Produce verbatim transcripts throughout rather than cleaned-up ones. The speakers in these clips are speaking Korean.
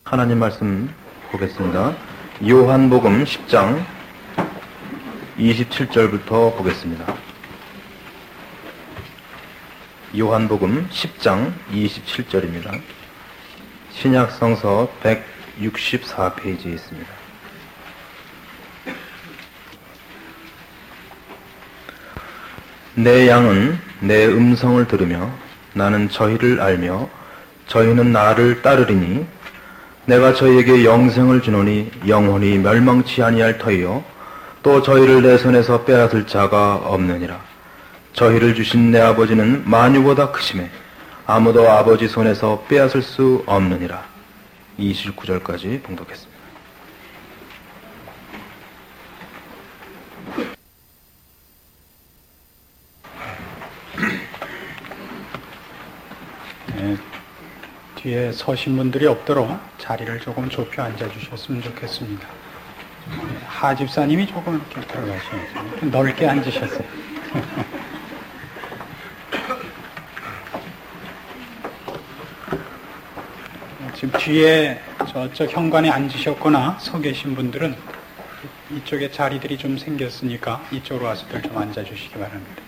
하나님 말씀 보겠습니다. 요한복음 십 장 이십칠 절부터 보겠습니다. 요한복음 십 장 이십칠 절입니다. 신약성서 백육십사 페이지에 있습니다. 내 양은 내 음성을 들으며 나는 저희를 알며 저희는 나를 따르리니 내가 저희에게 영생을 주노니 영원히 멸망치 아니할 터이요 또 저희를 내 손에서 빼앗을 자가 없느니라. 저희를 주신 내 아버지는 만유보다 크심에 아무도 아버지 손에서 빼앗을 수 없느니라. 이십구 절까지 봉독했습니다. 네, 뒤에 서신 분들이 없도록 자리를 조금 좁혀 앉아주셨으면 좋겠습니다. 하 집사님이 조금 이렇게 들어가셔야죠. 넓게 앉으셨어요. 지금 뒤에 저쪽 현관에 앉으셨거나 서 계신 분들은 이쪽에 자리들이 좀 생겼으니까 이쪽으로 와서들 좀 앉아주시기 바랍니다.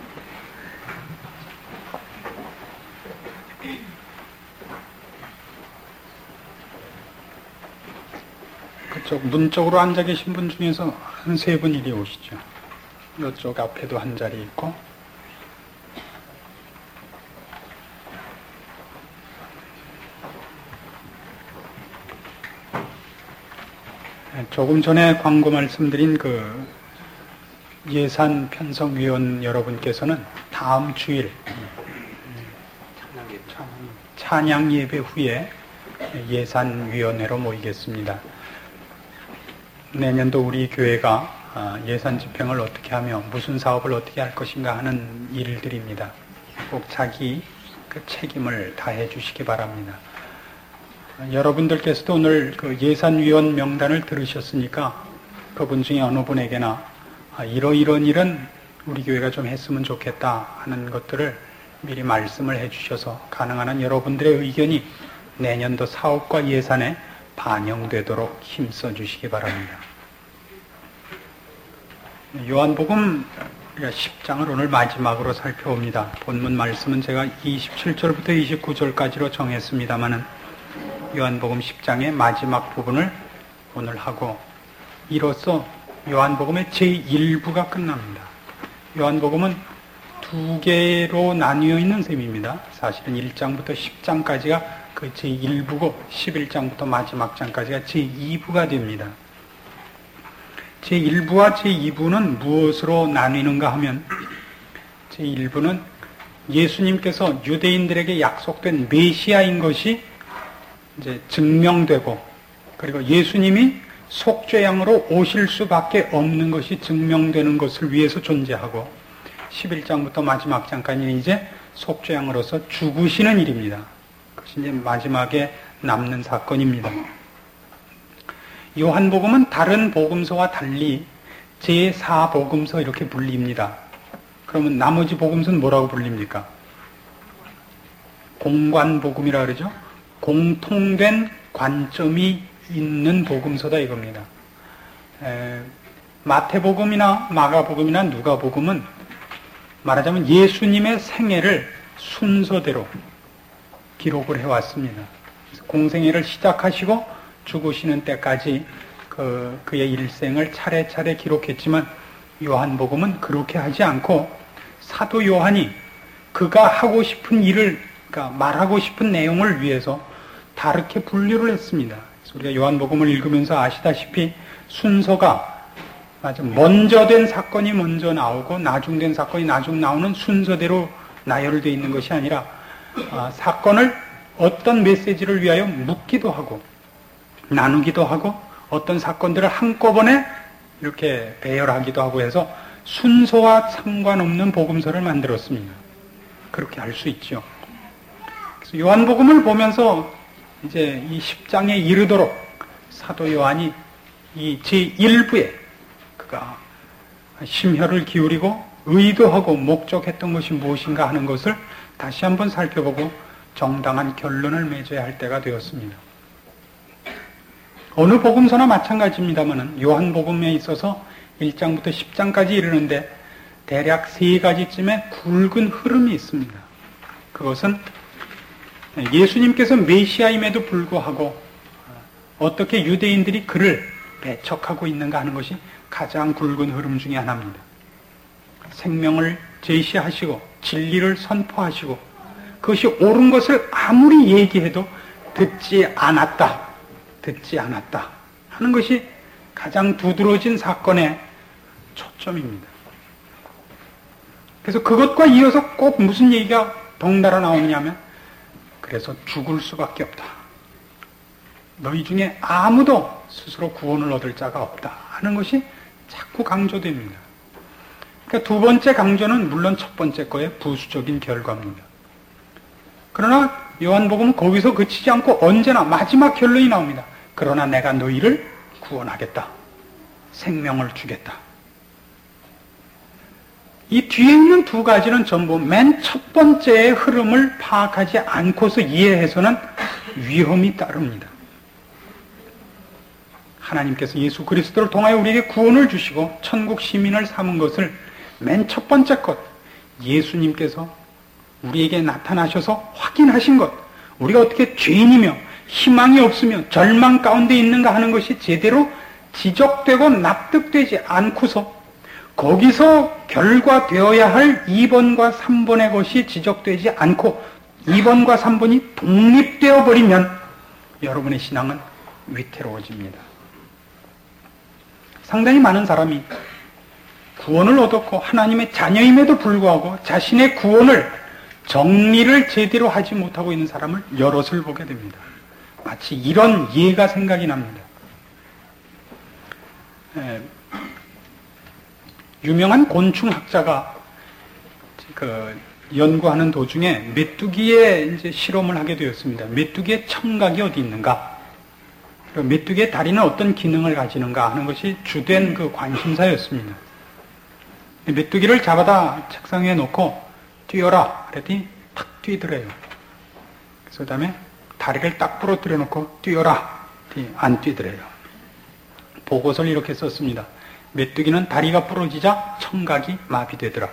그쪽 문 쪽으로 앉아 계신 분 중에서 한 세 분 이리 오시죠. 이쪽 앞에도 한 자리 있고, 조금 전에 광고 말씀드린 그 예산 편성위원 여러분께서는 다음 주일 찬양 예배 후에 예산위원회로 모이겠습니다. 내년도 우리 교회가 예산 집행을 어떻게 하며 무슨 사업을 어떻게 할 것인가 하는 일들입니다. 꼭 자기 그 책임을 다해 주시기 바랍니다. 여러분들께서도 오늘 그 예산위원 명단을 들으셨으니까 그분 중에 어느 분에게나 이러이런 일은 우리 교회가 좀 했으면 좋겠다 하는 것들을 미리 말씀을 해 주셔서 가능한 한 여러분들의 의견이 내년도 사업과 예산에 반영되도록 힘써 주시기 바랍니다. 요한복음 십 장을 오늘 마지막으로 살펴봅니다. 본문 말씀은 제가 이십칠 절부터 이십구 절까지로 정했습니다마는 요한복음 십 장의 마지막 부분을 오늘 하고 이로써 요한복음의 제일 부가 끝납니다. 요한복음은 두 개로 나뉘어 있는 셈입니다. 사실은 일 장부터 십 장까지가 그 제일 부고 십일 장부터 마지막 장까지가 제이 부가 됩니다. 제일 부와 제이 부는 무엇으로 나뉘는가 하면 제일 부는 예수님께서 유대인들에게 약속된 메시아인 것이 이제 증명되고 그리고 예수님이 속죄양으로 오실 수밖에 없는 것이 증명되는 것을 위해서 존재하고 십일 장부터 마지막 장까지는 이제 속죄양으로서 죽으시는 일입니다. 그것이 이제 마지막에 남는 사건입니다. 요한복음은 다른 복음서와 달리 제사 복음서 이렇게 불립니다. 그러면 나머지 복음서는 뭐라고 불립니까? 공관복음이라 그러죠? 공통된 관점이 있는 복음서다 이겁니다. 에, 마태복음이나 마가복음이나 누가복음은 말하자면 예수님의 생애를 순서대로 기록을 해왔습니다. 공생애를 시작하시고 죽으시는 때까지 그, 그의 일생을 차례차례 기록했지만 요한복음은 그렇게 하지 않고 사도 요한이 그가 하고 싶은 일을 그러니까 말하고 싶은 내용을 위해서 다르게 분류를 했습니다. 그래서 우리가 요한복음을 읽으면서 아시다시피 순서가 맞아 먼저 된 사건이 먼저 나오고 나중된 사건이 나중 나오는 순서대로 나열되어 있는 것이 아니라 아, 사건을 어떤 메시지를 위하여 묻기도 하고 나누기도 하고 어떤 사건들을 한꺼번에 이렇게 배열하기도 하고 해서 순서와 상관없는 복음서를 만들었습니다. 그렇게 할 수 있죠. 그래서 요한복음을 보면서 이제 이 십 장에 이르도록 사도 요한이 이 제일 부에 그가 심혈을 기울이고 의도하고 목적했던 것이 무엇인가 하는 것을 다시 한번 살펴보고 정당한 결론을 맺어야 할 때가 되었습니다. 어느 복음서나 마찬가지입니다만은 요한복음에 있어서 일 장부터 십 장까지 이르는데 대략 세 가지쯤의 굵은 흐름이 있습니다. 그것은 예수님께서 메시아임에도 불구하고 어떻게 유대인들이 그를 배척하고 있는가 하는 것이 가장 굵은 흐름 중에 하나입니다. 생명을 제시하시고 진리를 선포하시고 그것이 옳은 것을 아무리 얘기해도 듣지 않았다, 듣지 않았다 하는 것이 가장 두드러진 사건의 초점입니다. 그래서 그것과 이어서 꼭 무슨 얘기가 덩달아 나오냐면 그래서 죽을 수밖에 없다. 너희 중에 아무도 스스로 구원을 얻을 자가 없다 하는 것이 자꾸 강조됩니다. 그러니까 두 번째 강조는 물론 첫 번째 거의 부수적인 결과입니다. 그러나 요한복음은 거기서 그치지 않고 언제나 마지막 결론이 나옵니다. 그러나 내가 너희를 구원하겠다. 생명을 주겠다. 이 뒤에 있는 두 가지는 전부 맨 첫 번째의 흐름을 파악하지 않고서 이해해서는 위험이 따릅니다. 하나님께서 예수 그리스도를 통하여 우리에게 구원을 주시고 천국 시민을 삼은 것을 맨 첫 번째 것, 예수님께서 우리에게 나타나셔서 확인하신 것, 우리가 어떻게 죄인이며 희망이 없으며 절망 가운데 있는가 하는 것이 제대로 지적되고 납득되지 않고서 거기서 결과되어야 할 이 번과 삼 번의 것이 지적되지 않고 이 번과 삼 번이 독립되어 버리면 여러분의 신앙은 위태로워집니다. 상당히 많은 사람이 구원을 얻었고 하나님의 자녀임에도 불구하고 자신의 구원을 정리를 제대로 하지 못하고 있는 사람을 여럿을 보게 됩니다. 마치 이런 예가 생각이 납니다. 에, 유명한 곤충학자가 그 연구하는 도중에 메뚜기에 이제 실험을 하게 되었습니다. 메뚜기의 청각이 어디 있는가? 메뚜기의 다리는 어떤 기능을 가지는가 하는 것이 주된 그 관심사였습니다. 메뚜기를 잡아다 책상 위에 놓고 뛰어라 그랬더니 탁 뛰더래요. 그래서 그 다음에 다리를 딱 부러뜨려 놓고 뛰어라 안 뛰더래요. 보고서를 이렇게 썼습니다. 메뚜기는 다리가 부러지자 청각이 마비되더라.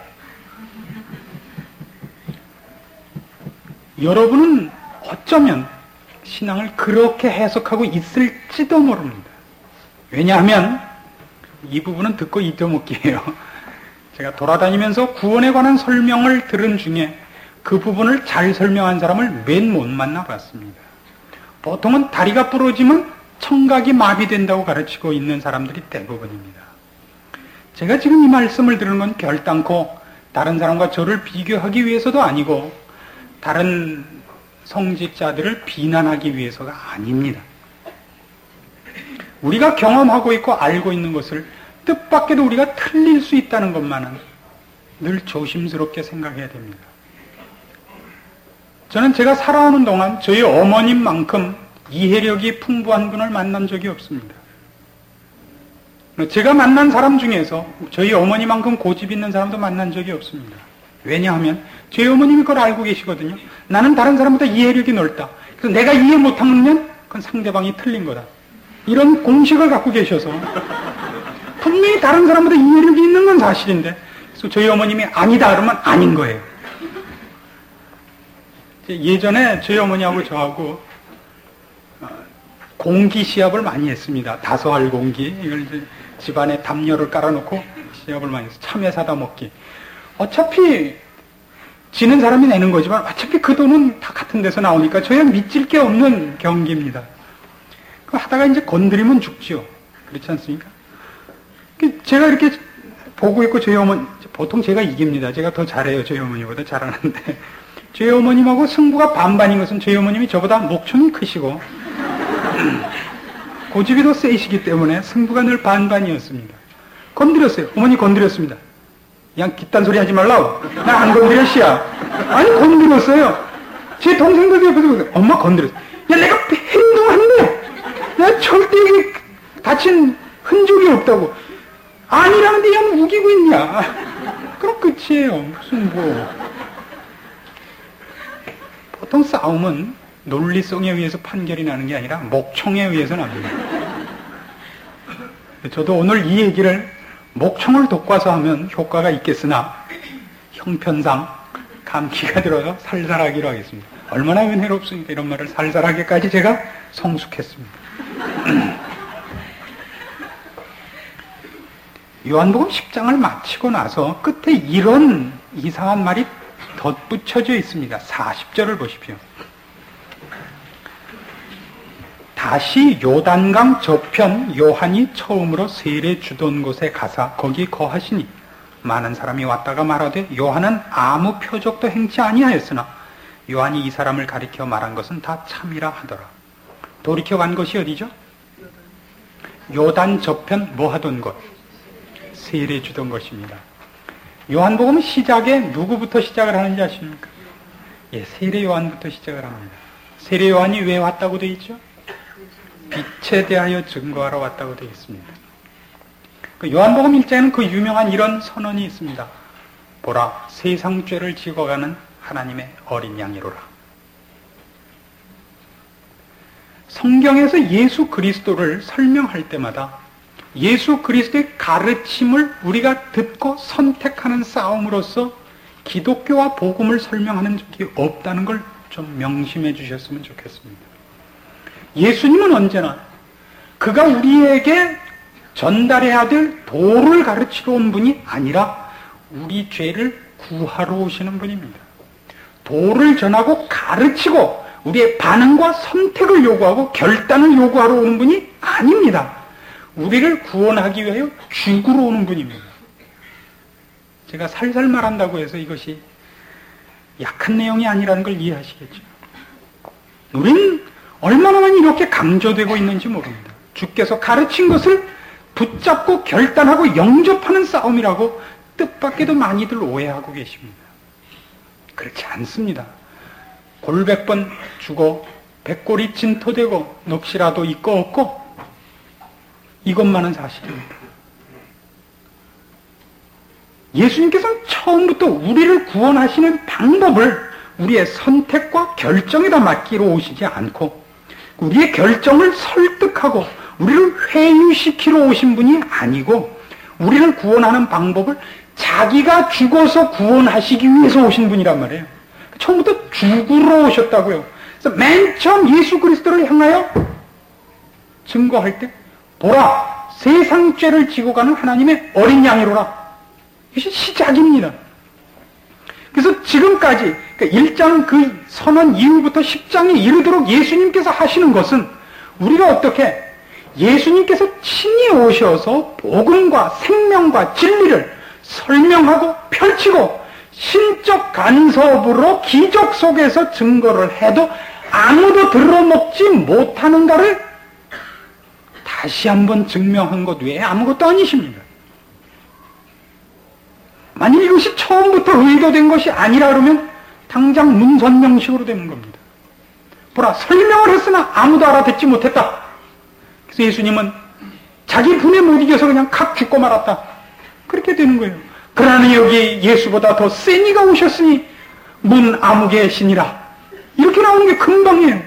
여러분은 어쩌면 신앙을 그렇게 해석하고 있을지도 모릅니다. 왜냐하면 이 부분은 듣고 잊어먹기예요. 제가 돌아다니면서 구원에 관한 설명을 들은 중에 그 부분을 잘 설명한 사람을 맨 못 만나봤습니다. 보통은 다리가 부러지면 청각이 마비된다고 가르치고 있는 사람들이 대부분입니다. 제가 지금 이 말씀을 들은 건 결단코 다른 사람과 저를 비교하기 위해서도 아니고 다른 성직자들을 비난하기 위해서가 아닙니다. 우리가 경험하고 있고 알고 있는 것을 뜻밖에도 우리가 틀릴 수 있다는 것만은 늘 조심스럽게 생각해야 됩니다. 저는 제가 살아오는 동안 저희 어머님만큼 이해력이 풍부한 분을 만난 적이 없습니다. 제가 만난 사람 중에서 저희 어머니만큼 고집 있는 사람도 만난 적이 없습니다. 왜냐하면 저희 어머님이 그걸 알고 계시거든요. 나는 다른 사람보다 이해력이 넓다. 그래서 내가 이해 못하면 그건 상대방이 틀린 거다. 이런 공식을 갖고 계셔서 분명히 다른 사람보다 이해력이 있는 건 사실인데 그래서 저희 어머님이 아니다 그러면 아닌 거예요. 예전에 저희 어머니하고 저하고 공기 시합을 많이 했습니다. 다소할 공기. 이걸 이제 집안에 담요를 깔아놓고 시합을 많이 해서 참외 사다 먹기. 어차피 지는 사람이 내는 거지만 어차피 그 돈은 다 같은 데서 나오니까 저야 믿질 게 없는 경기입니다. 그 하다가 이제 건드리면 죽지요. 그렇지 않습니까? 제가 이렇게 보고 있고 저희 어머니, 보통 제가 이깁니다. 제가 더 잘해요. 저희 어머니보다 잘하는데. 저희 어머님하고 승부가 반반인 것은 저희 어머님이 저보다 목청이 크시고 고집이 더 세시기 때문에 승부가 늘 반반이었습니다. 건드렸어요. 어머니 건드렸습니다. 그냥 깃단 소리 하지 말라고. 나 안 건드렸시야. 아니 건드렸어요. 제 동생들도 옆에서 엄마 건드렸어. 야 내가 행동한데 내가 절대 다친 흔적이 없다고. 아니라는데 그냥 우기고 있냐. 그럼 끝이에요. 무슨 뭐. 보통 싸움은 논리성에 의해서 판결이 나는 게 아니라 목청에 의해서 납니다. 저도 오늘 이 얘기를 목청을 돋궈서 하면 효과가 있겠으나 형편상 감기가 들어서 살살하기로 하겠습니다. 얼마나 은혜롭습니까? 이런 말을 살살하게까지 제가 성숙했습니다. 요한복음 십 장을 마치고 나서 끝에 이런 이상한 말이 덧붙여져 있습니다. 사십 절을 보십시오. 다시 요단강 저편 요한이 처음으로 세례 주던 곳에 가사 거기 거하시니 많은 사람이 왔다가 말하되 요한은 아무 표적도 행치 아니하였으나 요한이 이 사람을 가리켜 말한 것은 다 참이라 하더라. 돌이켜 간 것이 어디죠? 요단 저편 뭐 하던 곳? 세례 주던 것입니다. 요한복음 시작에 누구부터 시작을 하는지 아십니까? 예, 세례 요한부터 시작을 합니다. 세례 요한이 왜 왔다고 되어 있죠? 빛에 대하여 증거하러 왔다고 되어 있습니다. 그 요한복음 일 장에는 그 유명한 이런 선언이 있습니다. 보라, 세상 죄를 지고 가는 하나님의 어린 양이로라. 성경에서 예수 그리스도를 설명할 때마다 예수 그리스도의 가르침을 우리가 듣고 선택하는 싸움으로서 기독교와 복음을 설명하는 적이 없다는 걸 좀 명심해 주셨으면 좋겠습니다. 예수님은 언제나 그가 우리에게 전달해야 될 도를 가르치러 온 분이 아니라 우리 죄를 구하러 오시는 분입니다. 도를 전하고 가르치고 우리의 반응과 선택을 요구하고 결단을 요구하러 오는 분이 아닙니다. 우리를 구원하기 위하여 죽으러 오는 분입니다. 제가 살살 말한다고 해서 이것이 약한 내용이 아니라는 걸 이해하시겠죠. 우리는 얼마나 많이 이렇게 강조되고 있는지 모릅니다. 주께서 가르친 것을 붙잡고 결단하고 영접하는 싸움이라고 뜻밖에도 많이들 오해하고 계십니다. 그렇지 않습니다. 골백 번 죽어 백골이 진토되고 넋이라도 있고 없고 이것만은 사실입니다. 예수님께서는 처음부터 우리를 구원하시는 방법을 우리의 선택과 결정에다 맡기러 오시지 않고 우리의 결정을 설득하고 우리를 회유시키러 오신 분이 아니고 우리를 구원하는 방법을 자기가 죽어서 구원하시기 위해서 오신 분이란 말이에요. 처음부터 죽으러 오셨다고요. 그래서 맨 처음 예수 그리스도를 향하여 증거할 때 보라, 세상 죄를 지고 가는 하나님의 어린 양이로라. 이것이 시작입니다. 그래서 지금까지 그러니까 일 장 그 선언 이후부터 십 장에 이르도록 예수님께서 하시는 것은 우리가 어떻게 예수님께서 친히 오셔서 복음과 생명과 진리를 설명하고 펼치고 신적 간섭으로 기적 속에서 증거를 해도 아무도 들어먹지 못하는가를 다시 한번 증명한 것 외에 아무것도 아니십니다. 만일 이것이 처음부터 의도된 것이 아니라 그러면 당장 문선명식으로 되는 겁니다. 보라, 설명을 했으나 아무도 알아듣지 못했다. 그래서 예수님은 자기 분에 못 이겨서 그냥 칵 죽고 말았다. 그렇게 되는 거예요. 그러나 여기 예수보다 더 센 이가 오셨으니 문 아무개 신이라. 이렇게 나오는 게 금방이에요.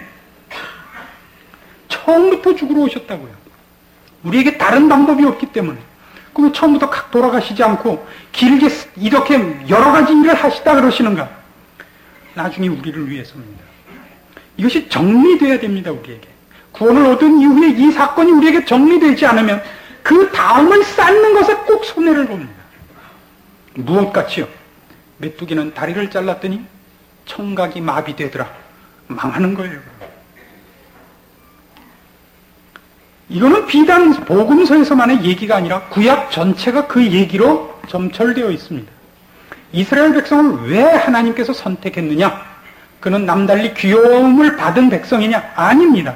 처음부터 죽으러 오셨다고요. 우리에게 다른 방법이 없기 때문에. 그럼 처음부터 칵 돌아가시지 않고 길게 이렇게 여러 가지 일을 하시다 그러시는가? 나중에 우리를 위해서입니다. 이것이 정리돼야 됩니다, 우리에게. 구원을 얻은 이후에 이 사건이 우리에게 정리되지 않으면 그 다음을 쌓는 것에 꼭 손해를 봅니다. 무엇같이요? 메뚜기는 다리를 잘랐더니 청각이 마비되더라. 망하는 거예요. 이거는 비단 복음서에서만의 얘기가 아니라 구약 전체가 그 얘기로 점철되어 있습니다. 이스라엘 백성을 왜 하나님께서 선택했느냐? 그는 남달리 귀여움을 받은 백성이냐? 아닙니다.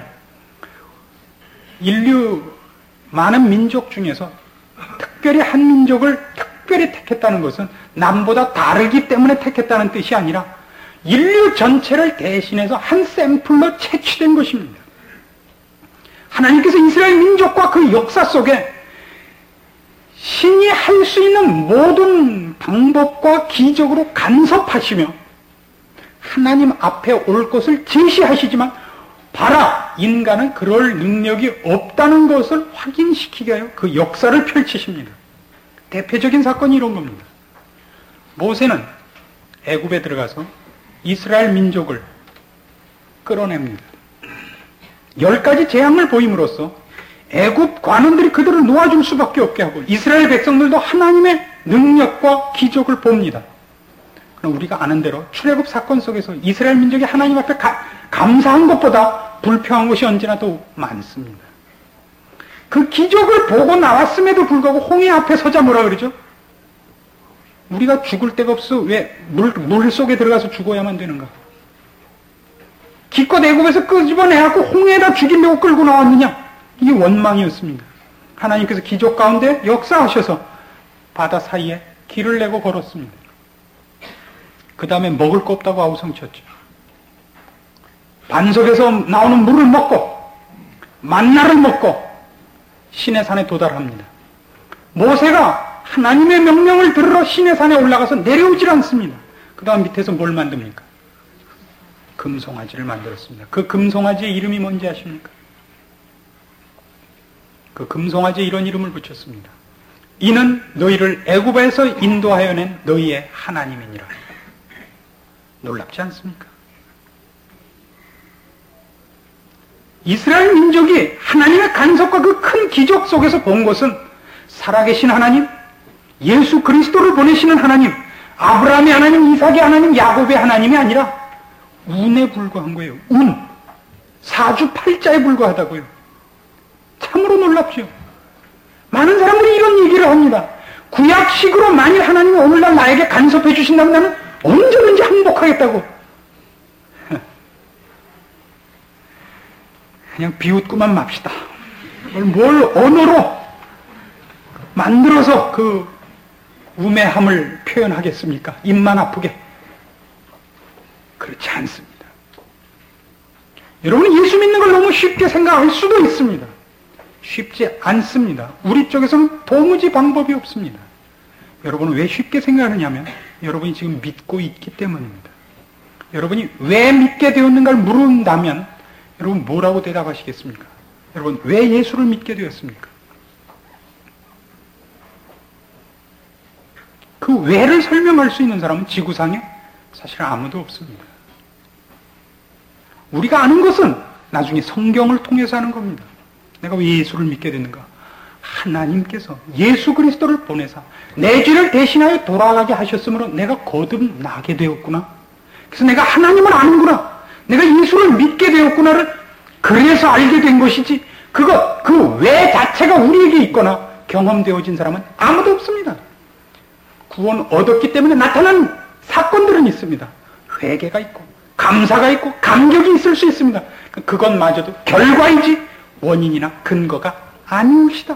인류 많은 민족 중에서 특별히 한 민족을 특별히 택했다는 것은 남보다 다르기 때문에 택했다는 뜻이 아니라 인류 전체를 대신해서 한 샘플로 채취된 것입니다. 하나님께서 이스라엘 민족과 그 역사 속에 신이 할 수 있는 모든 방법과 기적으로 간섭하시며 하나님 앞에 올 것을 제시하시지만 봐라! 인간은 그럴 능력이 없다는 것을 확인시키게 하여 그 역사를 펼치십니다. 대표적인 사건이 이런 겁니다. 모세는 애굽에 들어가서 이스라엘 민족을 끌어냅니다. 열 가지 재앙을 보임으로써 애굽 관원들이 그들을 놓아줄 수밖에 없게 하고 이스라엘 백성들도 하나님의 능력과 기적을 봅니다. 그럼 우리가 아는 대로 출애굽 사건 속에서 이스라엘 민족이 하나님 앞에 가, 감사한 것보다 불평한 것이 언제나 더 많습니다. 그 기적을 보고 나왔음에도 불구하고 홍해 앞에 서자 뭐라 그러죠? 우리가 죽을 데가 없어 왜 물, 물 속에 들어가서 죽어야만 되는가? 기껏 애굽에서 끄집어내갖고 홍해에다 죽이려고 끌고 나왔느냐? 이게 원망이었습니다. 하나님께서 기적 가운데 역사하셔서 바다 사이에 길을 내고 걸었습니다. 그 다음에 먹을 거 없다고 아우성쳤죠. 반석에서 나오는 물을 먹고 만나를 먹고 시내산에 도달합니다. 모세가 하나님의 명령을 들으러 시내산에 올라가서 내려오질 않습니다. 그 다음 밑에서 뭘 만듭니까? 금송아지를 만들었습니다. 그 금송아지의 이름이 뭔지 아십니까? 그 금송아지에 이런 이름을 붙였습니다. 이는 너희를 애굽에서 인도하여 낸 너희의 하나님이니라. 놀랍지 않습니까? 이스라엘 민족이 하나님의 간섭과 그 큰 기적 속에서 본 것은 살아계신 하나님, 예수 그리스도를 보내시는 하나님, 아브라함의 하나님, 이삭의 하나님, 야곱의 하나님이 아니라 운에 불과한 거예요. 운. 사주팔자에 불과하다고요. 참으로 놀랍죠. 많은 사람들이 이런 얘기를 합니다. 구약식으로 만일 하나님이 오늘날 나에게 간섭해 주신다면 나는 언제든지 항복하겠다고. 그냥 비웃고만 맙시다. 뭘 언어로 만들어서 그 우매함을 표현하겠습니까? 입만 아프게. 그렇지 않습니다. 여러분은 예수 믿는 걸 너무 쉽게 생각할 수도 있습니다. 쉽지 않습니다. 우리 쪽에서는 도무지 방법이 없습니다. 여러분은 왜 쉽게 생각하느냐면 여러분이 지금 믿고 있기 때문입니다. 여러분이 왜 믿게 되었는가를 물은다면 여러분 뭐라고 대답하시겠습니까? 여러분 왜 예수를 믿게 되었습니까? 그 왜를 설명할 수 있는 사람은 지구상에 사실 아무도 없습니다. 우리가 아는 것은 나중에 성경을 통해서 하는 겁니다. 내가 왜 예수를 믿게 됐는가? 하나님께서 예수 그리스도를 보내사 내 죄를 대신하여 돌아가게 하셨으므로 내가 거듭나게 되었구나. 그래서 내가 하나님을 아는구나. 내가 예수를 믿게 되었구나를 그래서 알게 된 것이지 그것, 그 왜 자체가 우리에게 있거나 경험되어진 사람은 아무도 없습니다. 구원 얻었기 때문에 나타난 사건들은 있습니다. 회개가 있고 감사가 있고 감격이 있을 수 있습니다. 그것마저도 결과이지 원인이나 근거가 아니오시다.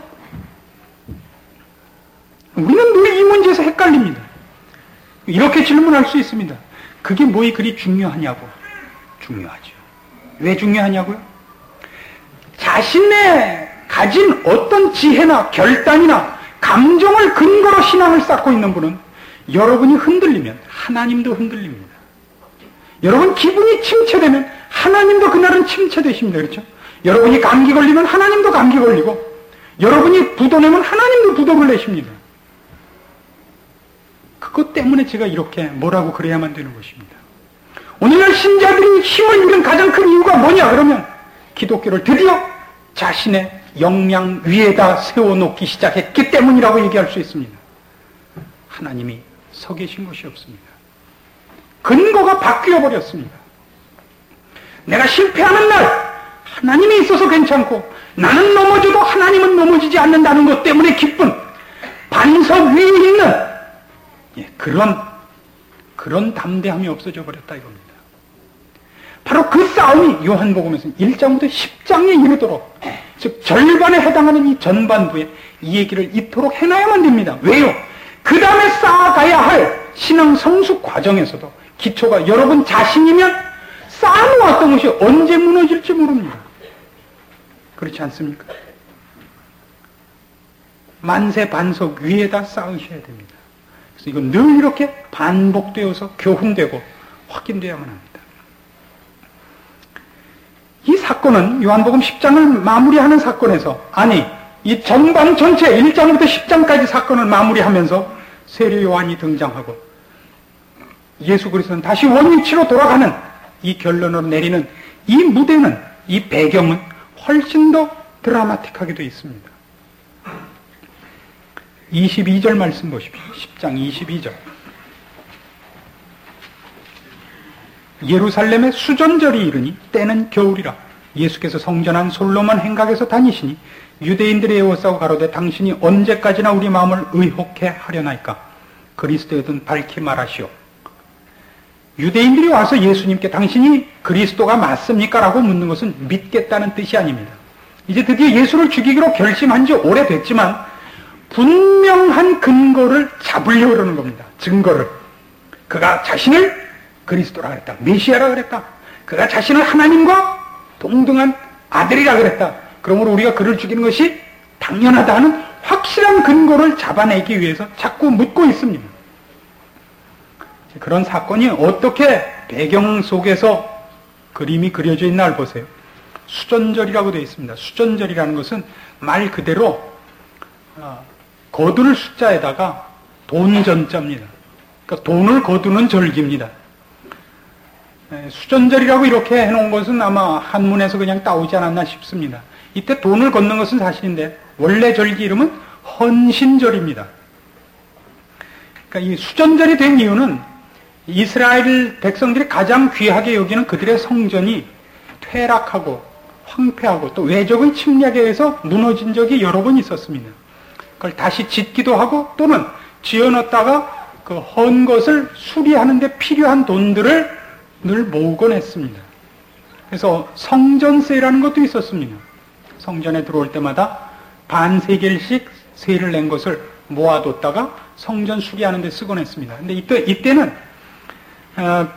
우리는 늘 이 문제에서 헷갈립니다. 이렇게 질문할 수 있습니다. 그게 뭐이 그리 중요하냐고. 중요하죠. 왜 중요하냐고요? 자신의 가진 어떤 지혜나 결단이나 감정을 근거로 신앙을 쌓고 있는 분은 여러분이 흔들리면 하나님도 흔들립니다. 여러분 기분이 침체되면 하나님도 그날은 침체되십니다. 그렇죠? 여러분이 감기 걸리면 하나님도 감기 걸리고 여러분이 부도내면 하나님도 부도를 내십니다. 그것 때문에 제가 이렇게 뭐라고 그래야만 되는 것입니다. 오늘날 신자들이 힘을 잃은 가장 큰 이유가 뭐냐 그러면 기독교를 드디어 자신의 역량 위에다 세워놓기 시작했기 때문이라고 얘기할 수 있습니다. 하나님이 서 계신 것이 없습니다. 근거가 바뀌어 버렸습니다. 내가 실패하는 날 하나님이 있어서 괜찮고 나는 넘어져도 하나님은 넘어지지 않는다는 것 때문에 기쁜 반석 위에 있는 예, 그런 그런 담대함이 없어져 버렸다 이겁니다. 바로 그 싸움이 요한복음에서 일 장부터 십 장에 이르도록 즉 절반에 해당하는 이 전반부에 이 얘기를 이토록 해놔야만 됩니다. 왜요? 그 다음에 쌓아가야 할 신앙 성숙 과정에서도 기초가 여러분 자신이면 쌓아놓았던 것이 언제 무너질지 모릅니다. 그렇지 않습니까? 만세 반석 위에다 쌓으셔야 됩니다. 그래서 이건 늘 이렇게 반복되어서 교훈되고 확인되어야만 합니다. 이 사건은 요한복음 십 장을 마무리하는 사건에서, 아니 이 전반 전체 일 장부터 십 장까지 사건을 마무리하면서 세례 요한이 등장하고 예수 그리스도는 다시 원위치로 돌아가는 이 결론으로 내리는 이 무대는, 이 배경은 훨씬 더 드라마틱하게 되어 있습니다. 이십이 절 말씀 보십시오. 십 장 이십이 절. 예루살렘에 수전절이 이르니 때는 겨울이라. 예수께서 성전한 솔로몬 행각에서 다니시니 유대인들이 에워싸고 가로되 당신이 언제까지나 우리 마음을 의혹해 하려나이까. 그리스도여든 밝히 말하시오. 유대인들이 와서 예수님께 당신이 그리스도가 맞습니까? 라고 묻는 것은 믿겠다는 뜻이 아닙니다. 이제 드디어 예수를 죽이기로 결심한 지 오래됐지만 분명한 근거를 잡으려고 그러는 겁니다. 증거를. 그가 자신을 그리스도라 그랬다. 메시아라 그랬다. 그가 자신을 하나님과 동등한 아들이라 그랬다. 그러므로 우리가 그를 죽이는 것이 당연하다 하는 확실한 근거를 잡아내기 위해서 자꾸 묻고 있습니다. 그런 사건이 어떻게 배경 속에서 그림이 그려져 있나를 보세요. 수전절이라고 되어 있습니다. 수전절이라는 것은 말 그대로 거둘 숫자에다가 돈전자입니다. 그러니까 돈을 거두는 절기입니다. 수전절이라고 이렇게 해놓은 것은 아마 한문에서 그냥 따오지 않았나 싶습니다. 이때 돈을 걷는 것은 사실인데 원래 절기 이름은 헌신절입니다. 그러니까 이 수전절이 된 이유는 이스라엘 백성들이 가장 귀하게 여기는 그들의 성전이 퇴락하고 황폐하고 또 외적의 침략에 의해서 무너진 적이 여러 번 있었습니다. 그걸 다시 짓기도 하고 또는 지어놨다가 그 헌 것을 수리하는 데 필요한 돈들을 늘 모으곤 했습니다. 그래서 성전세라는 것도 있었습니다. 성전에 들어올 때마다 반세겔씩 세를 낸 것을 모아뒀다가 성전 수리하는 데 쓰곤 했습니다. 근데 이때, 이때는 어,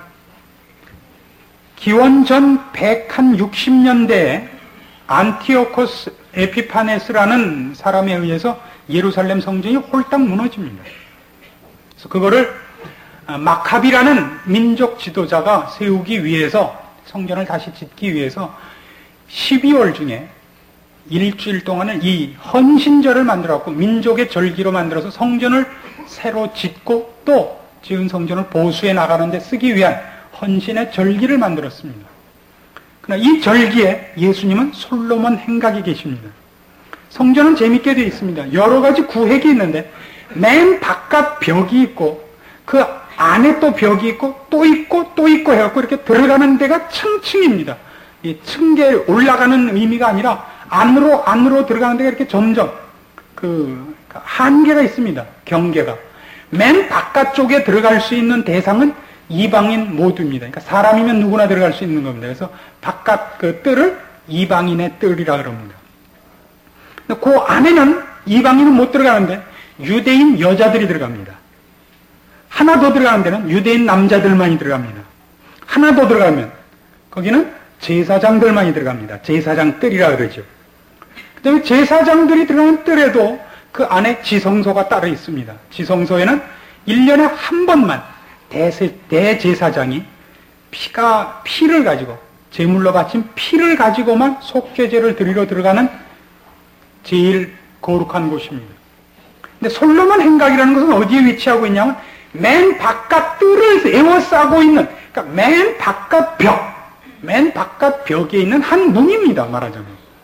기원전 백육십 년대에 안티오코스 에피파네스라는 사람에 의해서 예루살렘 성전이 홀딱 무너집니다. 그래서 그거를 마카비라는 민족 지도자가 세우기 위해서, 성전을 다시 짓기 위해서 십이월 중에 일주일 동안을 이 헌신절을 만들었고 민족의 절기로 만들어서 성전을 새로 짓고 또 지은 성전을 보수해 나가는 데 쓰기 위한 헌신의 절기를 만들었습니다. 그러나 이 절기에 예수님은 솔로몬 행각이 계십니다. 성전은 재밌게 되어 있습니다. 여러 가지 구획이 있는데 맨 바깥 벽이 있고 그 안에 또 벽이 있고 또 있고 또 있고 해갖고 이렇게 들어가는 데가 층층입니다. 이 층계에 올라가는 의미가 아니라 안으로 안으로 들어가는 데가 이렇게 점점 그 한계가 있습니다. 경계가. 맨 바깥쪽에 들어갈 수 있는 대상은 이방인 모두입니다. 그러니까 사람이면 누구나 들어갈 수 있는 겁니다. 그래서 바깥 그 뜰을 이방인의 뜰이라 그럽니다. 근데 그 안에는 이방인은 못 들어가는데 유대인 여자들이 들어갑니다. 하나 더 들어가는 데는 유대인 남자들만이 들어갑니다. 하나 더 들어가면 거기는 제사장들만이 들어갑니다. 제사장 뜰이라 그러죠. 그 다음에 제사장들이 들어가는 뜰에도 그 안에 지성소가 따로 있습니다. 지성소에는 일 년에 한 번만 대세, 대제사장이 피가, 피를 가지고, 제물로 바친 피를 가지고만 속죄제를 드리러 들어가는 제일 거룩한 곳입니다. 근데 솔로몬 행각이라는 것은 어디에 위치하고 있냐면 맨 바깥 뜰을 에워싸고 있는, 그러니까 맨 바깥 벽, 맨 바깥 벽에 있는 한 문입니다. 말하자면.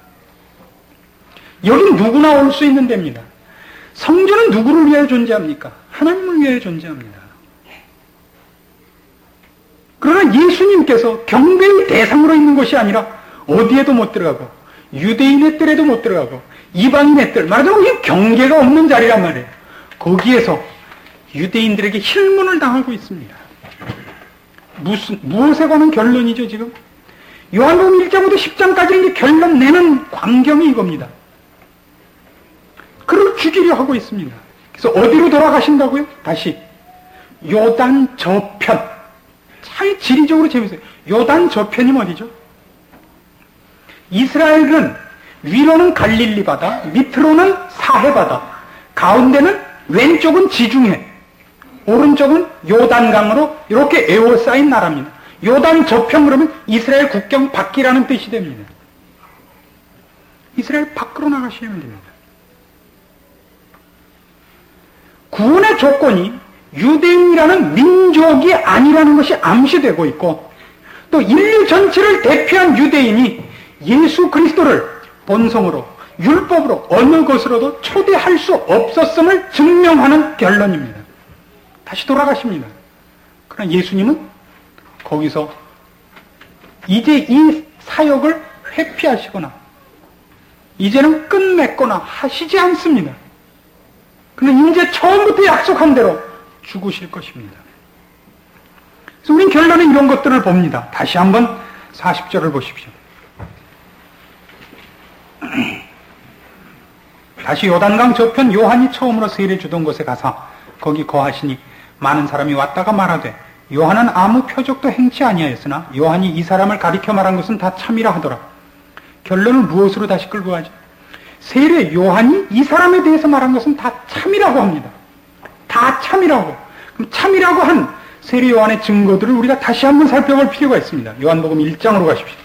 여기 누구나 올 수 있는 데입니다. 성전은 누구를 위해 존재합니까? 하나님을 위해 존재합니다. 그러나 예수님께서 경배의 대상으로 있는 것이 아니라 어디에도 못 들어가고 유대인의 뜰에도 못 들어가고 이방인의 뜰, 말하자면 이 경계가 없는 자리란 말이에요. 거기에서 유대인들에게 힐문을 당하고 있습니다. 무슨, 무엇에 관한 결론이죠, 지금? 요한복음 일 장부터 십 장까지 결론 내는 광경이 이겁니다. 그를 죽이려 하고 있습니다. 그래서 어디로 돌아가신다고요? 다시 요단 저편. 참 지리적으로 재밌어요. 요단 저편이 어디죠? 이스라엘은 위로는 갈릴리 바다, 밑으로는 사해 바다, 가운데는 왼쪽은 지중해, 오른쪽은 요단강으로 이렇게 에워싸인 나라입니다. 요단 저편 그러면 이스라엘 국경 밖이라는 뜻이 됩니다. 이스라엘 밖으로 나가시면 됩니다. 구원의 조건이 유대인이라는 민족이 아니라는 것이 암시되고 있고, 또 인류 전체를 대표한 유대인이 예수 그리스도를 본성으로, 율법으로, 어느 것으로도 초대할 수 없었음을 증명하는 결론입니다. 다시 돌아가십니다. 그러나 예수님은 거기서 이제 이 사역을 회피하시거나 이제는 끝맺거나 하시지 않습니다. 그는 이제 처음부터 약속한 대로 죽으실 것입니다. 그래서 우린 결론에 이런 것들을 봅니다. 다시 한번 사십 절을 보십시오. 다시 요단강 저편 요한이 처음으로 세례 주던 곳에 가서 거기 거하시니 많은 사람이 왔다가 말하되 요한은 아무 표적도 행치 아니하였으나 요한이 이 사람을 가리켜 말한 것은 다 참이라 하더라. 결론을 무엇으로 다시 끌고 가죠? 세례 요한이 이 사람에 대해서 말한 것은 다 참이라고 합니다. 다 참이라고. 그럼 참이라고 한 세례 요한의 증거들을 우리가 다시 한번 살펴볼 필요가 있습니다. 요한복음 일 장으로 가십시오.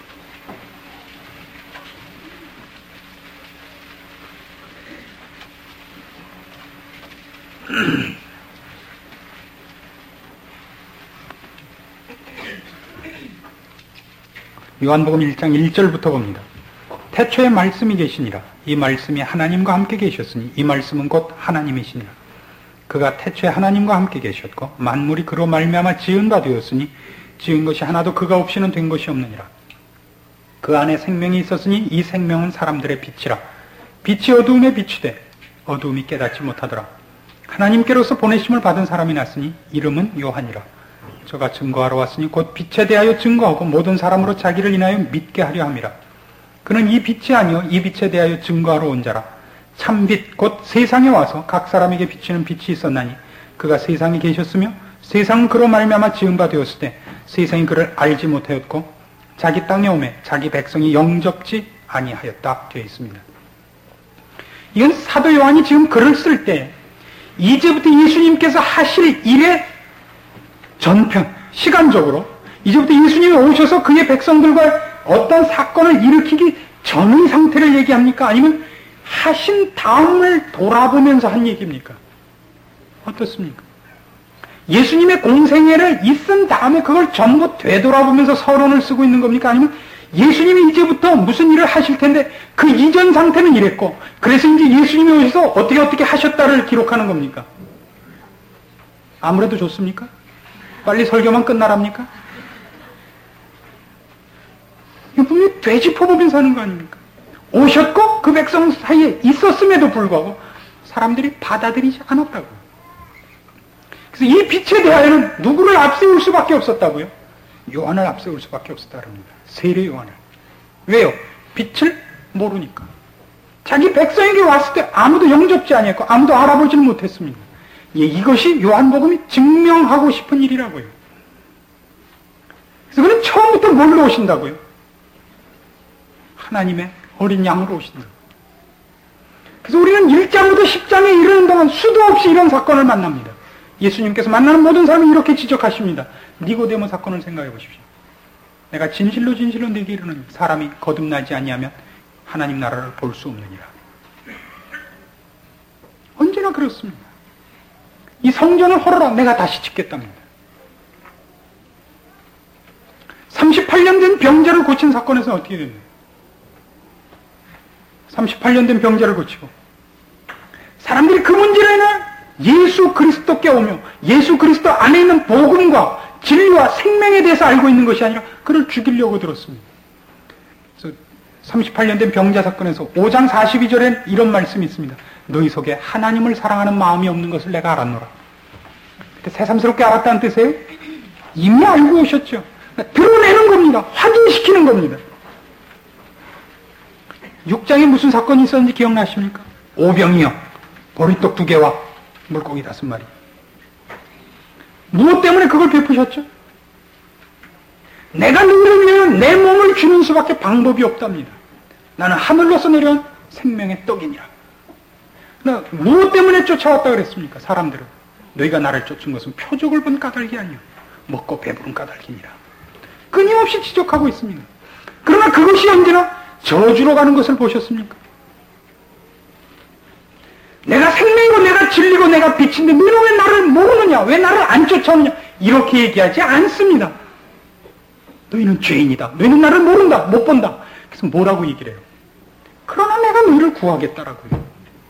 요한복음 일 장 일 절부터 봅니다. 태초에 말씀이 계시니라. 이 말씀이 하나님과 함께 계셨으니 이 말씀은 곧 하나님이시니라. 그가 태초에 하나님과 함께 계셨고 만물이 그로 말미암아 지은 바 되었으니 지은 것이 하나도 그가 없이는 된 것이 없느니라. 그 안에 생명이 있었으니 이 생명은 사람들의 빛이라. 빛이 어두움에 비추되 어두움이 깨닫지 못하더라. 하나님께로서 보내심을 받은 사람이 났으니 이름은 요한이라. 저가 증거하러 왔으니 곧 빛에 대하여 증거하고 모든 사람으로 자기를 인하여 믿게 하려 함이라. 그는 이 빛이 아니요 이 빛에 대하여 증거하러 온 자라. 참빛 곧 세상에 와서 각 사람에게 비치는 빛이 있었나니 그가 세상에 계셨으며 세상은 그로 말미암아 지은 바 되었을 때 세상이 그를 알지 못하였고 자기 땅에 오매 자기 백성이 영접지 아니하였다 되어 있습니다. 이건 사도 요한이 지금 글을 쓸 때 이제부터 예수님께서 하실 일의 전편, 시간적으로 이제부터 예수님이 오셔서 그의 백성들과 어떤 사건을 일으키기 전의 상태를 얘기합니까? 아니면 하신 다음을 돌아보면서 한 얘기입니까? 어떻습니까? 예수님의 공생애를 있은 다음에 그걸 전부 되돌아보면서 서론을 쓰고 있는 겁니까? 아니면 예수님이 이제부터 무슨 일을 하실 텐데 그 이전 상태는 이랬고 그래서 이제 예수님이 오셔서 어떻게 어떻게 하셨다를 기록하는 겁니까? 아무래도 좋습니까? 빨리 설교만 끝나랍니까? 이거 분명히 되짚어보면서 하는 거 아닙니까? 오셨고 그 백성 사이에 있었음에도 불구하고 사람들이 받아들이지 않았다고. 그래서 이 빛에 대하여는 누구를 앞세울 수밖에 없었다고요? 요한을 앞세울 수밖에 없었다는 겁니다. 세례 요한을. 왜요? 빛을 모르니까. 자기 백성에게 왔을 때 아무도 영접지 아니했고 아무도 알아보지는 못했습니다. 예, 이것이 요한복음이 증명하고 싶은 일이라고요. 그래서 그는 처음부터 뭘로 오신다고요? 하나님의 어린 양으로 오신다. 그래서 우리는 일 장부터 십 장에 이르는 동안 수도 없이 이런 사건을 만납니다. 예수님께서 만나는 모든 사람이 이렇게 지적하십니다. 니고데모 사건을 생각해 보십시오. 내가 진실로 진실로 네게 이르노니 사람이 거듭나지 아니하면 하나님 나라를 볼 수 없느니라. 언제나 그렇습니다. 이 성전을 헐어라 내가 다시 짓겠답니다. 삼십팔 년 된 병자를 고친 사건에서 어떻게 됐나요? 삼십팔 년 된 병자를 고치고 사람들이 그 문제를 예수 그리스도께 오며 예수 그리스도 안에 있는 복음과 진리와 생명에 대해서 알고 있는 것이 아니라 그를 죽이려고 들었습니다. 그래서 삼십팔 년 된 병자 사건에서 오 장 사십이 절에 이런 말씀이 있습니다. 너희 속에 하나님을 사랑하는 마음이 없는 것을 내가 알았노라. 그때 새삼스럽게 알았다는 뜻이에요? 이미 알고 오셨죠. 그러니까 드러내는 겁니다. 확인시키는 겁니다. 육 장에 무슨 사건이 있었는지 기억나십니까? 오병이어, 보리떡 두 개와 물고기 다섯 마리. 무엇 때문에 그걸 베푸셨죠? 내가 누구를 위하여 내 몸을 주는 수밖에 방법이 없답니다. 나는 하늘로서 내려온 생명의 떡이니라. 나 무엇 때문에 쫓아왔다 그랬습니까? 사람들은 너희가 나를 쫓은 것은 표적을 본 까닭이 아니요 먹고 배부른 까닭이니라. 끊임없이 지적하고 있습니다. 그러나 그것이 언제나 저주로 가는 것을 보셨습니까? 내가 생명이고 내가 진리고 내가 빛인데 너는 왜 나를 모르느냐? 왜 나를 안 쫓아오느냐? 이렇게 얘기하지 않습니다. 너희는 죄인이다. 너희는 나를 모른다. 못 본다. 그래서 뭐라고 얘기를 해요? 그러나 내가 너희를 구하겠다라고요.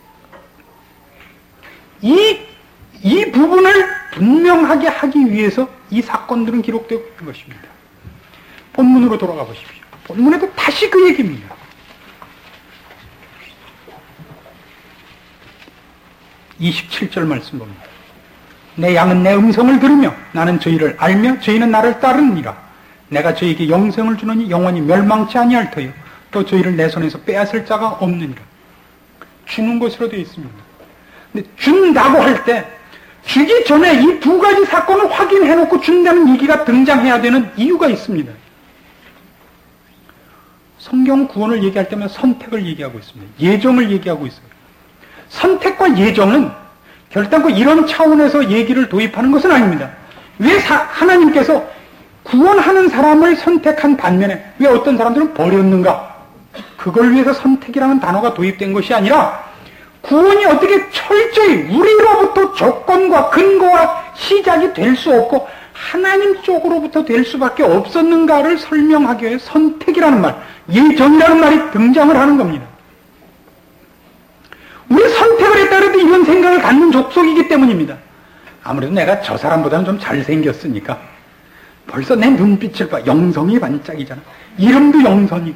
이, 이 부분을 분명하게 하기 위해서 이 사건들은 기록되고 있는 것입니다. 본문으로 돌아가 보십시오. 본문에도 다시 그 얘기입니다. 이십칠 절 말씀 봅니다. 내 양은 내 음성을 들으며 나는 저희를 알며 저희는 나를 따르느니라. 내가 저희에게 영생을 주노니 영원히 멸망치 아니할 터요. 또 저희를 내 손에서 빼앗을 자가 없느니라. 주는 것으로 되어 있습니다. 근데 준다고 할 때 주기 전에 이 두 가지 사건을 확인해놓고 준다는 얘기가 등장해야 되는 이유가 있습니다. 성경 구원을 얘기할 때면 선택을 얘기하고 있습니다. 예정을 얘기하고 있어요. 선택과 예정은 결단코 이런 차원에서 얘기를 도입하는 것은 아닙니다. 왜 사, 하나님께서 구원하는 사람을 선택한 반면에 왜 어떤 사람들은 버렸는가? 그걸 위해서 선택이라는 단어가 도입된 것이 아니라 구원이 어떻게 철저히 우리로부터 조건과 근거와 시작이 될 수 없고 하나님 쪽으로부터 될 수밖에 없었는가를 설명하기 위해 선택이라는 말, 예정이라는 말이 등장을 하는 겁니다. 우리 선택을 했다 그래도 이런 생각을 갖는 족속이기 때문입니다. 아무래도 내가 저 사람보다는 좀 잘생겼으니까 벌써 내 눈빛을 봐. 영성이 반짝이잖아. 이름도 영선이고.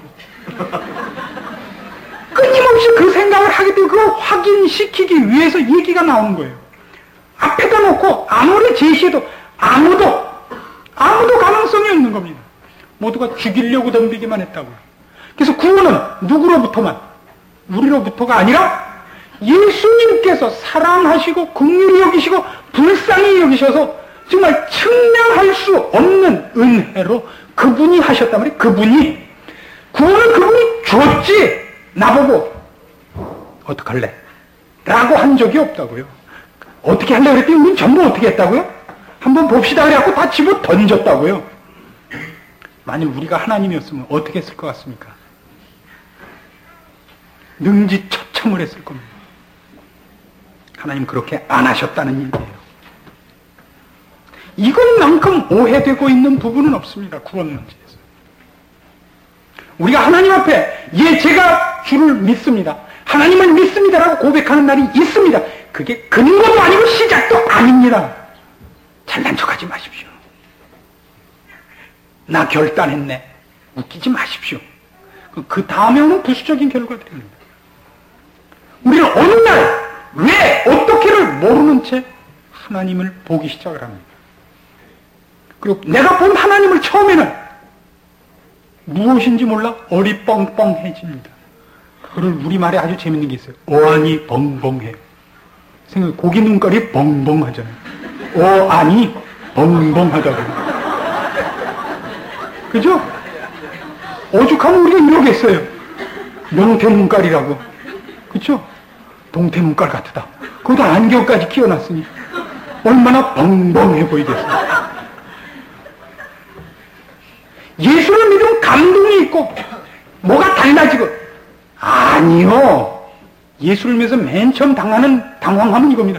끊임없이 그 생각을 하게 되고 그걸 확인시키기 위해서 얘기가 나오는 거예요. 앞에다 놓고 아무리 제시해도 아무도 아무도 가능성이 없는 겁니다. 모두가 죽이려고 덤비기만 했다고요. 그래서 구원은 누구로부터만? 우리로부터가 아니라 예수님께서 사랑하시고 긍휼히 여기시고 불쌍히 여기셔서 정말 측량할 수 없는 은혜로 그분이 하셨단 말이에요. 그분이 구원을 그분이 줬지 나보고 어떡할래? 라고 한 적이 없다고요. 어떻게 할래 그랬더니 우린 전부 어떻게 했다고요? 한번 봅시다 그래갖고 다 집어 던졌다고요. 만일 우리가 하나님이었으면 어떻게 했을 것 같습니까? 능지처참을 했을 겁니다. 하나님 그렇게 안 하셨다는 얘기예요. 이것만큼 오해되고 있는 부분은 없습니다. 구원 문제에서. 우리가 하나님 앞에 예 제가 주를 믿습니다. 하나님을 믿습니다라고 고백하는 날이 있습니다. 그게 근거도 아니고 시작도 아닙니다. 잘난 척하지 마십시오. 나 결단했네. 웃기지 마십시오. 그 다음에 오는 부수적인 결과들입니다. 우리는 어느 날 왜 어떻게를 모르는 채 하나님을 보기 시작을 합니다. 그리고 내가 본 하나님을 처음에는 무엇인지 몰라 어리뻥뻥해집니다. 그걸 우리말에 아주 재밌는 게 있어요. 어안이 벙벙해요. 생각해 고기 눈깔이 벙벙하잖아요. 어안이 벙벙하다고요. 그죠? 오죽하면 우리가 이러겠어요. 명태 눈깔이라고. 그쵸? 동태 눈깔 같다. 거기다 안경까지 끼워놨으니 얼마나 벙벙해 보이겠어요. 예수를 믿으면 감동이 있고 뭐가 달라지고 아니요. 예수를 믿어서 맨 처음 당하는 당황함은 이겁니다.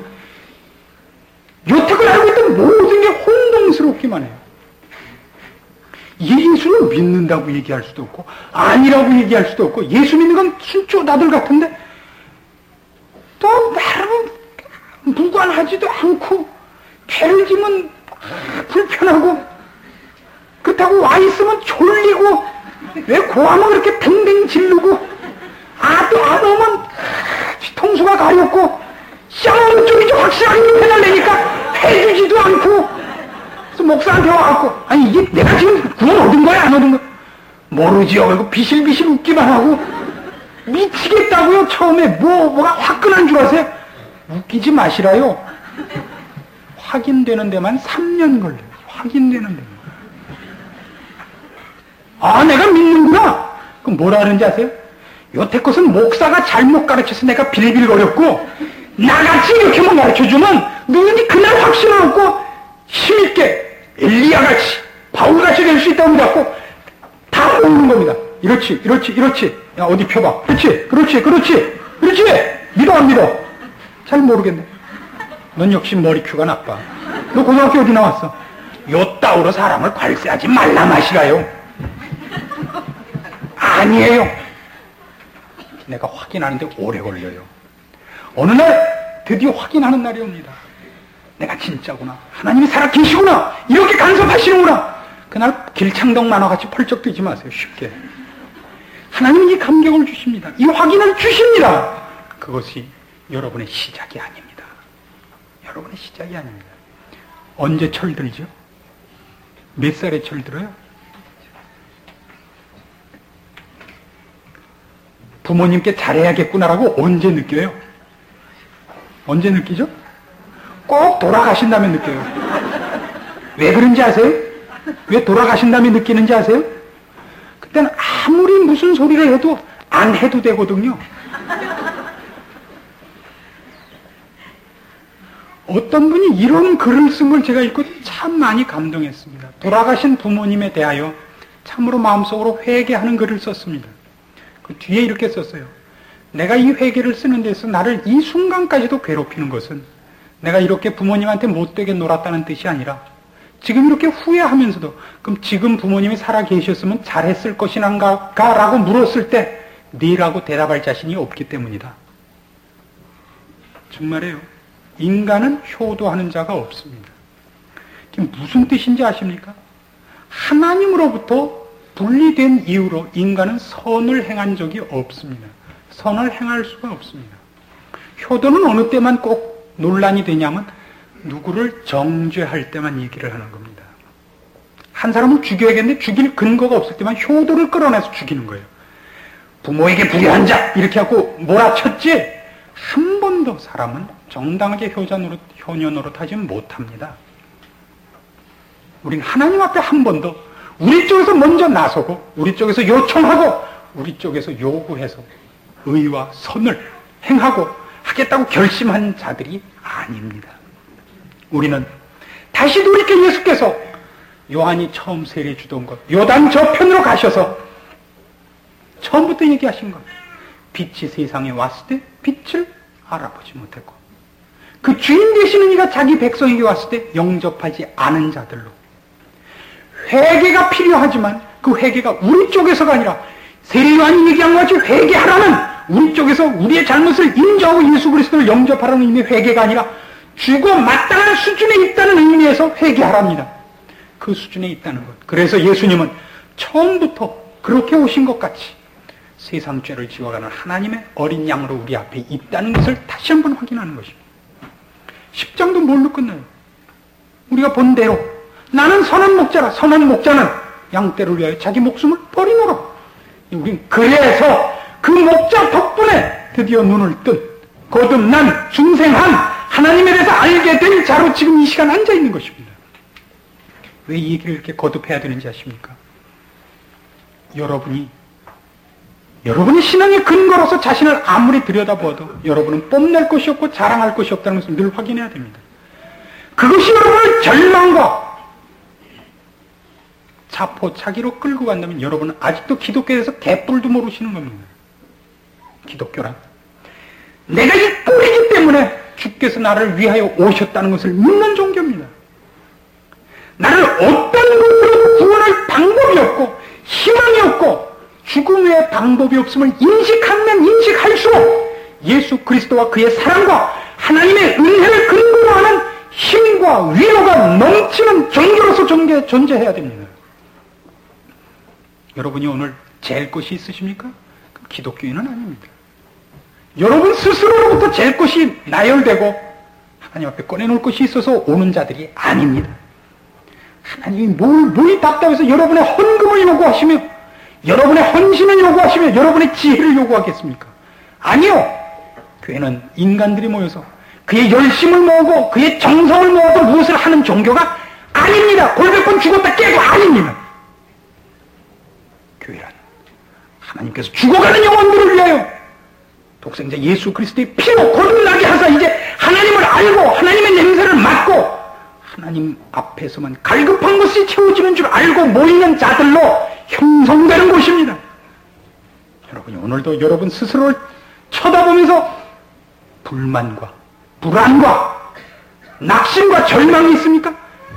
여태껏 알고 있던 모든 게 혼동스럽기만 해요. 예수를 믿는다고 얘기할 수도 없고 아니라고 얘기할 수도 없고 예수 믿는 건 순조나들 같은데 또 나름 무관하지도 않고 죄를 지면 불편하고 그렇다고 와 있으면 졸리고 왜 고함을 그렇게 댕댕 지르고 아또 안 오면 뒤통수가 가렵고 쌍으로 쪽이 좀 확실하게 해달라니까 해주지도 않고 그래서 목사한테 와갖고 아니 이게 내가 지금 구원 얻은 거야 안 얻은 거야 모르지요. 그리고 비실비실 웃기만 하고 미치겠다고요. 처음에 뭐 뭐가 화끈한 줄 아세요? 웃기지 마시라요. 확인되는 데만 삼 년 걸려요. 확인되는 데만. 아 내가 믿는구나. 그럼 뭐라 하는지 아세요? 여태껏은 목사가 잘못 가르쳐서 내가 빌빌거렸고 나같이 이렇게만 가르쳐주면 너희들이 그날 확신을 얻고 힘있게 엘리야같이 바울같이 될 수 있다고 믿었고 다 먹는 겁니다. 이렇지 이렇지 이렇지 야 어디 펴봐. 그렇지 그렇지 그렇지 그렇지 믿어 안 믿어? 잘 모르겠네. 넌 역시 머리큐가 나빠. 너 고등학교 어디 나왔어? 요 따위로 사람을 괄세하지 말라 마시라요. 아니에요. 내가 확인하는데 오래 걸려요. 어느 날 드디어 확인하는 날이 옵니다. 내가 진짜구나. 하나님이 살아 계시구나. 이렇게 간섭하시는구나. 그날 길창동 만화같이 펄쩍 뛰지 마세요. 쉽게. 하나님은 이 감격을 주십니다. 이 확인을 주십니다. 그것이 여러분의 시작이 아닙니다. 여러분의 시작이 아닙니다. 언제 철들죠? 몇 살에 철들어요? 부모님께 잘해야겠구나라고 언제 느껴요? 언제 느끼죠? 꼭 돌아가신 다음에 느껴요. 왜 그런지 아세요? 왜 돌아가신 다음에 느끼는지 아세요? 그때는 아무리 무슨 소리를 해도 안 해도 되거든요. 어떤 분이 이런 글을 쓴 걸 제가 읽고 참 많이 감동했습니다. 돌아가신 부모님에 대하여 참으로 마음속으로 회개하는 글을 썼습니다. 그 뒤에 이렇게 썼어요. 내가 이 회개를 쓰는 데서 나를 이 순간까지도 괴롭히는 것은 내가 이렇게 부모님한테 못되게 놀았다는 뜻이 아니라 지금 이렇게 후회하면서도 그럼 지금 부모님이 살아 계셨으면 잘했을 것인가 라고 물었을 때 네라고 대답할 자신이 없기 때문이다. 정말이에요. 인간은 효도하는 자가 없습니다. 지금 무슨 뜻인지 아십니까? 하나님으로부터 분리된 이유로 인간은 선을 행한 적이 없습니다. 선을 행할 수가 없습니다. 효도는 어느 때만 꼭 논란이 되냐면 누구를 정죄할 때만 얘기를 하는 겁니다. 한 사람을 죽여야겠는데 죽일 근거가 없을 때만 효도를 끌어내서 죽이는 거예요. 부모에게 불의한 자 이렇게 하고 몰아쳤지 한 번도 사람은 정당하게 효자 노릇, 효녀 노릇하지 못합니다. 우린 하나님 앞에 한 번도 우리 쪽에서 먼저 나서고 우리 쪽에서 요청하고 우리 쪽에서 요구해서 의와 선을 행하고 하겠다고 결심한 자들이 아닙니다. 우리는 다시 돌이켜 예수께서 요한이 처음 세례 주던 것 요단 저편으로 가셔서 처음부터 얘기하신 것 빛이 세상에 왔을 때 빛을 알아보지 못했고 그 주인 되시는 이가 자기 백성에게 왔을 때 영접하지 않은 자들로 회개가 필요하지만 그 회개가 우리 쪽에서가 아니라 세례 요한이 얘기한 것 같이 회개하라는 우리 쪽에서 우리의 잘못을 인정하고 예수 그리스도를 영접하라는 의미의 회개가 아니라 죽어 마땅한 수준에 있다는 의미에서 회개하랍니다. 그 수준에 있다는 것. 그래서 예수님은 처음부터 그렇게 오신 것 같이 세상 죄를 지워가는 하나님의 어린 양으로 우리 앞에 있다는 것을 다시 한번 확인하는 것입니다. 십 장도 뭘로 끝나요? 우리가 본 대로 나는 선한 목자라. 선한 목자는 양떼를 위하여 자기 목숨을 버리노라. 우린 그래서 그 목자 덕분에 드디어 눈을 뜬 거듭난 중생한 하나님에 대해서 알게 된 자로 지금 이 시간 앉아 있는 것입니다. 왜 이 얘기를 이렇게 거듭해야 되는지 아십니까? 여러분이 여러분의 신앙의 근거로서 자신을 아무리 들여다보아도 여러분은 뽐낼 것이 없고 자랑할 것이 없다는 것을 늘 확인해야 됩니다. 그것이 여러분을 절망과 자포자기로 끌고 간다면 여러분은 아직도 기독교에 대해서 개뿔도 모르시는 겁니다. 기독교란 내가 이 꼴이기 때문에 주께서 나를 위하여 오셨다는 것을 믿는 종교입니다. 나를 어떤 것으로 구원할 방법이 없고 희망이 없고 죽음 외에 방법이 없음을 인식하면 인식할수록 예수 그리스도와 그의 사랑과 하나님의 은혜를 근거로 하는 힘과 위로가 넘치는 종교로서 존재, 존재해야 됩니다. 여러분이 오늘 잴 것이 있으십니까? 기독교인은 아닙니다. 여러분 스스로로부터 잴 것이 나열되고 하나님 앞에 꺼내놓을 것이 있어서 오는 자들이 아닙니다. 하나님이 뭘, 뭘이 답답해서 여러분의 헌금을 요구하시며 여러분의 헌신을 요구하시며 여러분의 지혜를 요구하겠습니까? 아니요. 교회는 인간들이 모여서 그의 열심을 모으고 그의 정성을 모아서 무엇을 하는 종교가 아닙니다. 골백번 죽었다 깨고 아닙니다. 교회란 하나님께서 죽어가는 영혼들을 위하여 독생자 예수 그리스도의 피로 거듭나게 하사 이제 하나님을 알고 하나님의 냄새를 맡고 하나님 앞에서만 갈급한 것이 채워지는 줄 알고 모이는 자들로 형성되는 곳입니다. 여러분이 오늘도 여러분 스스로를 쳐다보면서 불만과 불안과 낙심과 절망이 있습니까?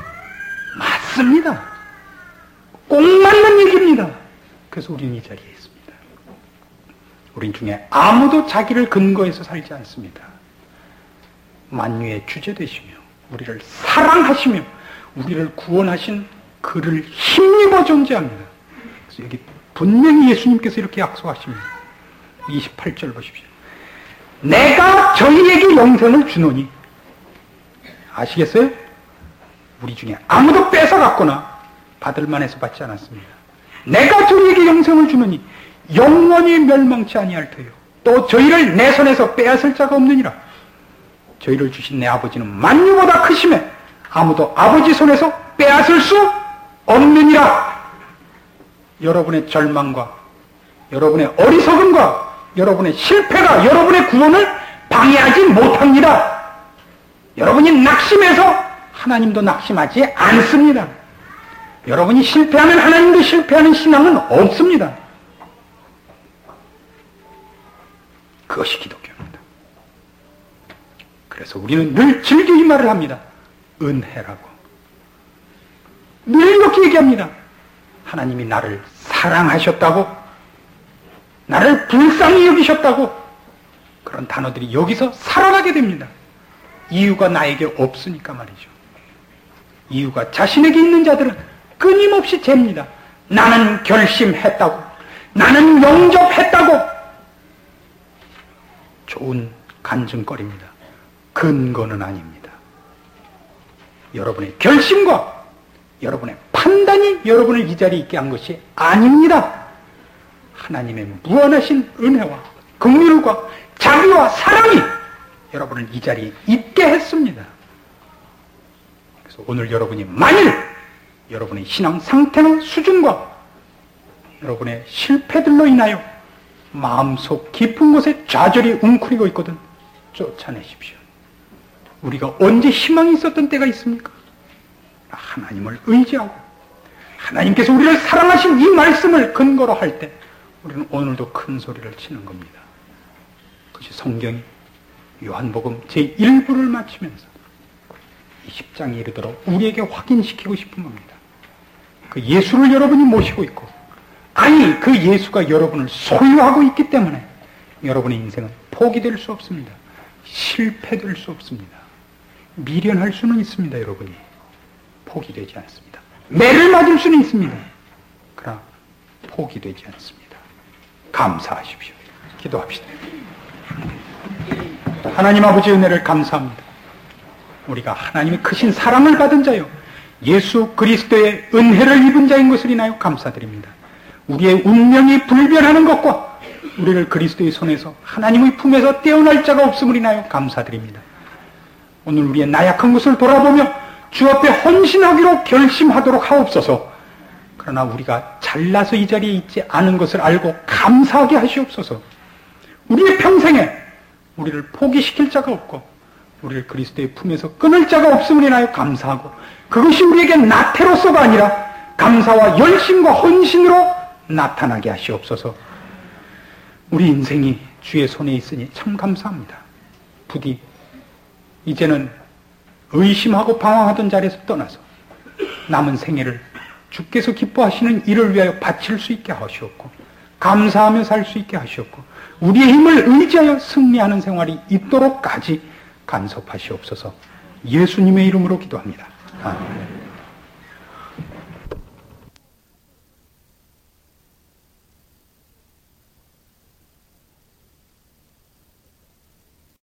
맞습니다. 꼭 맞는 얘기입니다. 그래서 우리는 이 자리에 있습니다. 우린 중에 아무도 자기를 근거해서 살지 않습니다. 만유의 주제 되시며 우리를 사랑하시며 우리를 구원하신 그를 힘입어 존재합니다. 그래서 여기 분명히 예수님께서 이렇게 약속하십니다. 이십팔 절 보십시오. 내가 저희에게 영생을 주노니. 아시겠어요? 우리 중에 아무도 뺏어갔거나 받을 만해서 받지 않았습니다. 내가 저희에게 영생을 주노니 영원히 멸망치 아니할 터요. 또 저희를 내 손에서 빼앗을 자가 없느니라. 저희를 주신 내 아버지는 만유보다 크심에 아무도 아버지 손에서 빼앗을 수 없느니라. 여러분의 절망과 여러분의 어리석음과 여러분의 실패가 여러분의 구원을 방해하지 못합니다. 여러분이 낙심해서 하나님도 낙심하지 않습니다. 여러분이 실패하면 하나님도 실패하는 신앙은 없습니다. 그것이 기독교입니다. 그래서 우리는 늘 즐겨 이 말을 합니다. 은혜라고. 늘 이렇게 얘기합니다. 하나님이 나를 사랑하셨다고, 나를 불쌍히 여기셨다고, 그런 단어들이 여기서 살아나게 됩니다. 이유가 나에게 없으니까 말이죠. 이유가 자신에게 있는 자들은 끊임없이 잽니다. 나는 결심했다고, 나는 영접했다고. 좋은 간증거리입니다. 근거는 아닙니다. 여러분의 결심과 여러분의 판단이 여러분을 이 자리에 있게 한 것이 아닙니다. 하나님의 무한하신 은혜와 긍휼과 자비와 사랑이 여러분을 이 자리에 있게 했습니다. 그래서 오늘 여러분이 만일 여러분의 신앙 상태나 수준과 여러분의 실패들로 인하여 마음속 깊은 곳에 좌절이 웅크리고 있거든 쫓아내십시오. 우리가 언제 희망이 있었던 때가 있습니까? 하나님을 의지하고 하나님께서 우리를 사랑하신 이 말씀을 근거로 할 때 우리는 오늘도 큰 소리를 치는 겁니다. 그것이 성경이 요한복음 제일 부를 마치면서 이십 장에 이르도록 우리에게 확인시키고 싶은 겁니다. 그 예수를 여러분이 모시고 있고, 아니 그 예수가 여러분을 소유하고 있기 때문에 여러분의 인생은 포기될 수 없습니다. 실패될 수 없습니다. 미련할 수는 있습니다. 여러분이 포기되지 않습니다. 매를 맞을 수는 있습니다. 그러나 포기되지 않습니다. 감사하십시오. 기도합시다. 하나님 아버지 은혜를 감사합니다. 우리가 하나님의 크신 사랑을 받은 자요 예수 그리스도의 은혜를 입은 자인 것을 인하여 감사드립니다. 우리의 운명이 불변하는 것과 우리를 그리스도의 손에서 하나님의 품에서 떼어날 자가 없음을 인하여 감사드립니다. 오늘 우리의 나약한 것을 돌아보며 주 앞에 헌신하기로 결심하도록 하옵소서. 그러나 우리가 잘나서 이 자리에 있지 않은 것을 알고 감사하게 하시옵소서. 우리의 평생에 우리를 포기시킬 자가 없고 우리를 그리스도의 품에서 끊을 자가 없음을 인하여 감사하고, 그것이 우리에게 나태로서가 아니라 감사와 열심과 헌신으로 나타나게 하시옵소서. 우리 인생이 주의 손에 있으니 참 감사합니다. 부디 이제는 의심하고 방황하던 자리에서 떠나서 남은 생애를 주께서 기뻐하시는 일을 위하여 바칠 수 있게 하시옵고, 감사하며 살 수 있게 하시옵고, 우리의 힘을 의지하여 승리하는 생활이 있도록까지 간섭하시옵소서. 예수님의 이름으로 기도합니다. 아멘.